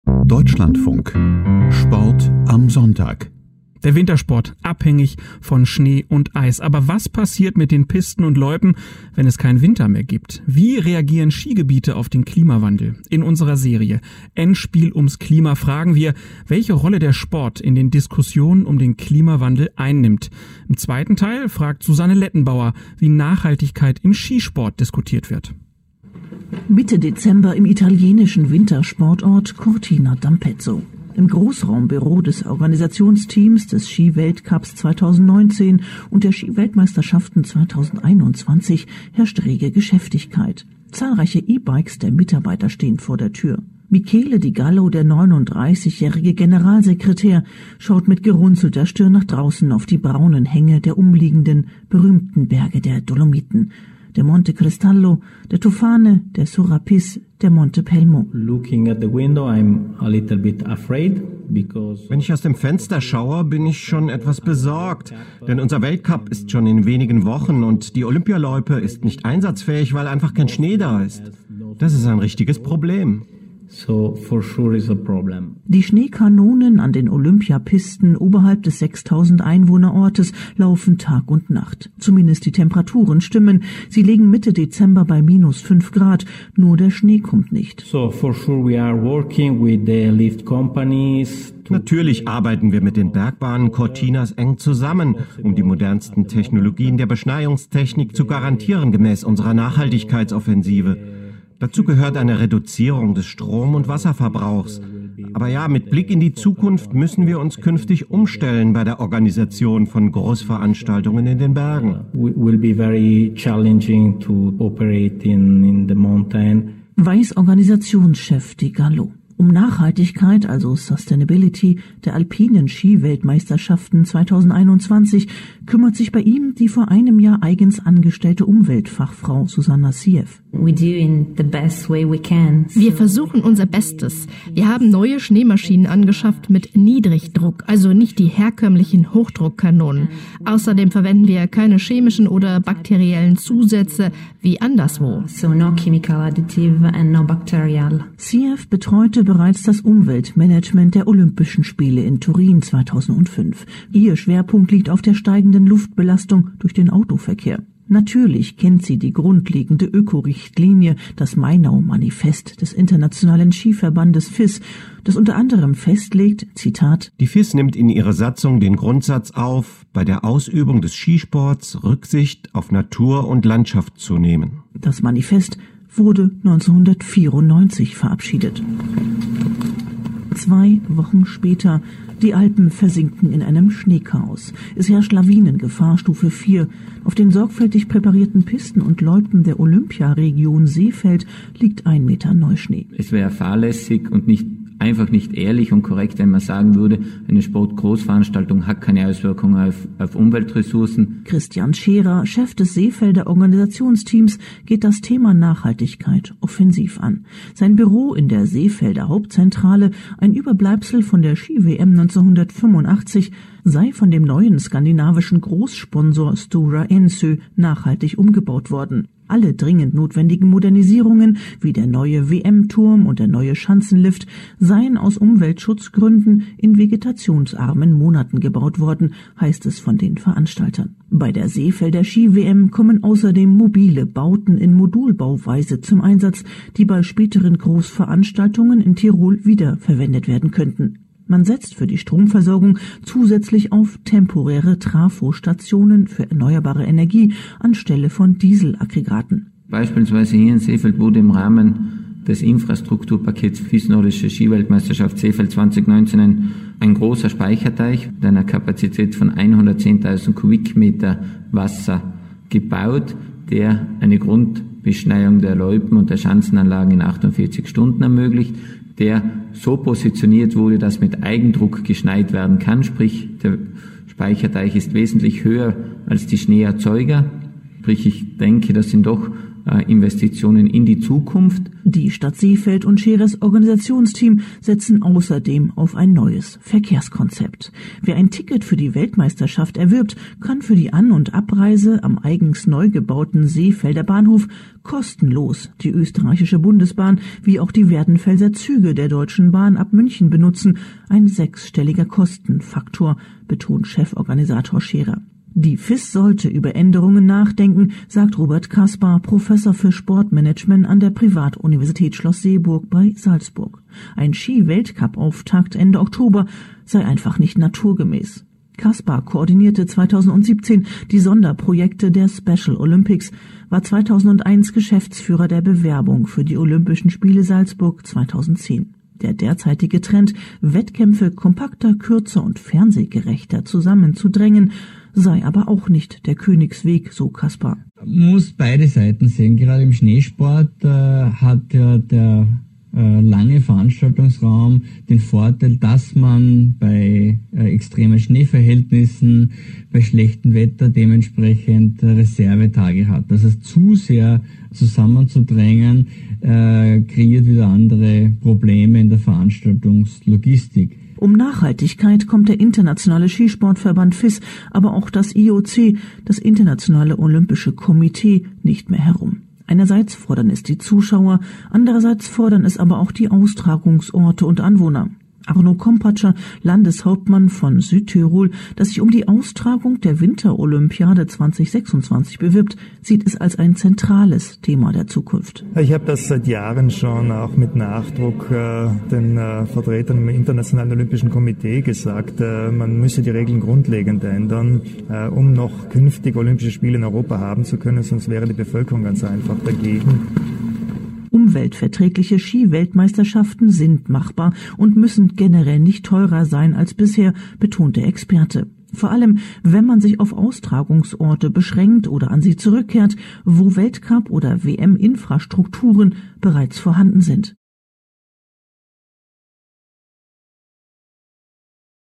Deutschlandfunk. Sport am Sonntag. Der Wintersport abhängig von Schnee und Eis. Aber was passiert mit den Pisten und Loipen, wenn es keinen Winter mehr gibt? Wie reagieren Skigebiete auf den Klimawandel? In unserer Serie Endspiel ums Klima fragen wir, welche Rolle der Sport in den Diskussionen um den Klimawandel einnimmt. Im zweiten Teil fragt Susanne Lettenbauer, wie Nachhaltigkeit im Skisport diskutiert wird. Mitte Dezember im italienischen Wintersportort Cortina d'Ampezzo. Im Großraumbüro des Organisationsteams des Skiweltcups 2019 und der Skiweltmeisterschaften 2021 herrscht rege Geschäftigkeit. Zahlreiche E-Bikes der Mitarbeiter stehen vor der Tür. Michele Di Gallo, der 39-jährige Generalsekretär, schaut mit gerunzelter Stirn nach draußen auf die braunen Hänge der umliegenden, berühmten Berge der Dolomiten. Der Monte Cristallo, der Tofane, der Surapis, der Monte Pelmo. Wenn ich aus dem Fenster schaue, bin ich schon etwas besorgt, denn unser Weltcup ist schon in wenigen Wochen und die Olympialoipe ist nicht einsatzfähig, weil einfach kein Schnee da ist. Das ist ein richtiges Problem. So for sure is a problem. Die Schneekanonen an den Olympiapisten oberhalb des 6000 Einwohnerortes laufen Tag und Nacht. Zumindest die Temperaturen stimmen. Sie liegen Mitte Dezember bei -5 Grad. Nur der Schnee kommt nicht. So for sure we are working with the lift companies. Natürlich arbeiten wir mit den Bergbahnen Cortinas eng zusammen, um die modernsten Technologien der Beschneiungstechnik zu garantieren, gemäß unserer Nachhaltigkeitsoffensive. Dazu gehört eine Reduzierung des Strom- und Wasserverbrauchs. Aber ja, mit Blick in die Zukunft müssen wir uns künftig umstellen bei der Organisation von Großveranstaltungen in den Bergen. Will be very challenging to operate in the mountain. Weiß Organisationschef Di Gallo. Um Nachhaltigkeit, also Sustainability, der alpinen Skiweltmeisterschaften 2021 kümmert sich bei ihm die vor einem Jahr eigens angestellte Umweltfachfrau Susanna Sieff. Wir versuchen unser Bestes. Wir haben neue Schneemaschinen angeschafft mit Niedrigdruck, also nicht die herkömmlichen Hochdruckkanonen. Außerdem verwenden wir keine chemischen oder bakteriellen Zusätze wie anderswo. Sieff betreute bereits das Umweltmanagement der Olympischen Spiele in Turin 2005. Ihr Schwerpunkt liegt auf der steigenden Luftbelastung durch den Autoverkehr. Natürlich kennt sie die grundlegende Ökorichtlinie, das Mainau-Manifest des Internationalen Skiverbandes FIS, das unter anderem festlegt, Zitat, Die FIS nimmt in ihre Satzung den Grundsatz auf, bei der Ausübung des Skisports Rücksicht auf Natur und Landschaft zu nehmen. Das Manifest wurde 1994 verabschiedet. 2 Wochen später, die Alpen versinken in einem Schneechaos. Es herrscht Lawinengefahr Stufe 4. Auf den sorgfältig präparierten Pisten und Loipen der Olympiaregion Seefeld liegt 1 Meter Neuschnee. Es wäre fahrlässig und einfach nicht ehrlich und korrekt, wenn man sagen würde, eine Sportgroßveranstaltung hat keine Auswirkungen auf Umweltressourcen. Christian Scherer, Chef des Seefelder Organisationsteams, geht das Thema Nachhaltigkeit offensiv an. Sein Büro in der Seefelder Hauptzentrale, ein Überbleibsel von der Ski-WM 1985, sei von dem neuen skandinavischen Großsponsor Stora Enso nachhaltig umgebaut worden. Alle dringend notwendigen Modernisierungen, wie der neue WM-Turm und der neue Schanzenlift, seien aus Umweltschutzgründen in vegetationsarmen Monaten gebaut worden, heißt es von den Veranstaltern. Bei der Seefelder Ski-WM kommen außerdem mobile Bauten in Modulbauweise zum Einsatz, die bei späteren Großveranstaltungen in Tirol wiederverwendet werden könnten. Man setzt für die Stromversorgung zusätzlich auf temporäre Trafostationen für erneuerbare Energie anstelle von Dieselaggregaten. Beispielsweise hier in Seefeld wurde im Rahmen des Infrastrukturpakets FIS Nordische Skiweltmeisterschaft Seefeld 2019 ein großer Speicherteich mit einer Kapazität von 110.000 Kubikmeter Wasser gebaut, der eine Grundbeschneiung der Loipen und der Schanzenanlagen in 48 Stunden ermöglicht, der so positioniert wurde, dass mit Eigendruck geschneit werden kann, sprich der Speicherteich ist wesentlich höher als die Schneeerzeuger, sprich ich denke, das sind doch Investitionen in die Zukunft. Die Stadt Seefeld und Scheres Organisationsteam setzen außerdem auf ein neues Verkehrskonzept. Wer ein Ticket für die Weltmeisterschaft erwirbt, kann für die An- und Abreise am eigens neu gebauten Seefelder Bahnhof kostenlos die österreichische Bundesbahn wie auch die Werdenfelser Züge der Deutschen Bahn ab München benutzen. Ein 6-stelliger Kostenfaktor, betont Cheforganisator Scherer. Die FIS sollte über Änderungen nachdenken, sagt Robert Kaspar, Professor für Sportmanagement an der Privatuniversität Schloss Seeburg bei Salzburg. Ein Ski-Weltcup-Auftakt Ende Oktober sei einfach nicht naturgemäß. Kaspar koordinierte 2017 die Sonderprojekte der Special Olympics, war 2001 Geschäftsführer der Bewerbung für die Olympischen Spiele Salzburg 2010. Der derzeitige Trend, Wettkämpfe kompakter, kürzer und fernsehgerechter zusammenzudrängen, sei aber auch nicht der Königsweg, so Kaspar. Man muss beide Seiten sehen. Gerade im Schneesport hat ja der lange Veranstaltungsraum den Vorteil, dass man bei extremen Schneeverhältnissen, bei schlechtem Wetter dementsprechend Reservetage hat. Das heißt, zu sehr zusammenzudrängen, kreiert wieder andere Probleme in der Veranstaltungslogistik. Um Nachhaltigkeit kommt der Internationale Skisportverband FIS, aber auch das IOC, das Internationale Olympische Komitee, nicht mehr herum. Einerseits fordern es die Zuschauer, andererseits fordern es aber auch die Austragungsorte und Anwohner. Arno Kompatscher, Landeshauptmann von Südtirol, das sich um die Austragung der Winterolympiade 2026 bewirbt, sieht es als ein zentrales Thema der Zukunft. Ich habe das seit Jahren schon auch mit Nachdruck den Vertretern im Internationalen Olympischen Komitee gesagt, man müsse die Regeln grundlegend ändern, um noch künftig Olympische Spiele in Europa haben zu können, sonst wäre die Bevölkerung ganz einfach dagegen. Umweltverträgliche Ski-Weltmeisterschaften sind machbar und müssen generell nicht teurer sein als bisher, betont der Experte. Vor allem, wenn man sich auf Austragungsorte beschränkt oder an sie zurückkehrt, wo Weltcup- oder WM-Infrastrukturen bereits vorhanden sind.